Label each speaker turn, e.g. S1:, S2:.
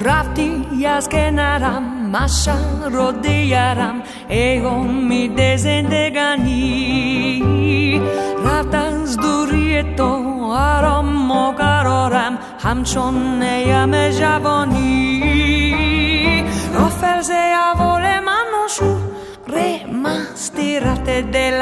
S1: رفتی از کنارم ماشا رو دیارم ای امید زندگانی رفت از دوری تو آرام و قرارم همچون نیم جوانی رو فرز اول منو شو ره مستی رفت دل